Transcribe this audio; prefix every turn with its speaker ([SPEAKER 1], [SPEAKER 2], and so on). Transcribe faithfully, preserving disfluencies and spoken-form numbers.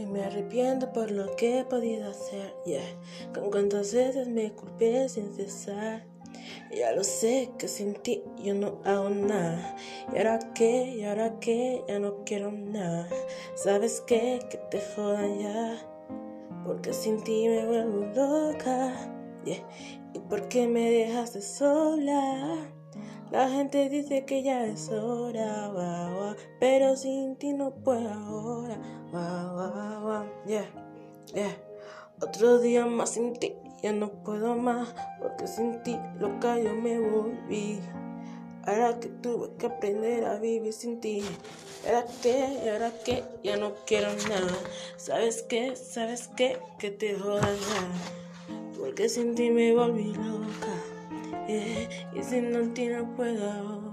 [SPEAKER 1] me arrepiento por lo que he podido hacer, yeah. Con cuántas veces me culpé sin cesar. Ya lo sé que sin ti yo no hago nada. ¿Y ahora qué? ¿Y ahora qué? Ya no quiero nada. ¿Sabes qué? Que te jodan ya. Porque sin ti me vuelvo loca, yeah. ¿Y por qué me dejaste sola? La gente dice que ya es hora, va, va, pero sin ti no puedo ahora, va, va, va, yeah, yeah. Otro día más sin ti, ya no puedo más, porque sin ti loca yo me volví. Ahora que tuve que aprender a vivir sin ti. ¿Ahora qué? ¿Y ahora qué? Ya no quiero nada. ¿Sabes qué? ¿Sabes qué? Que te jodan ya. Porque sin ti me volví loca, yeah. Y sin ti no puedo.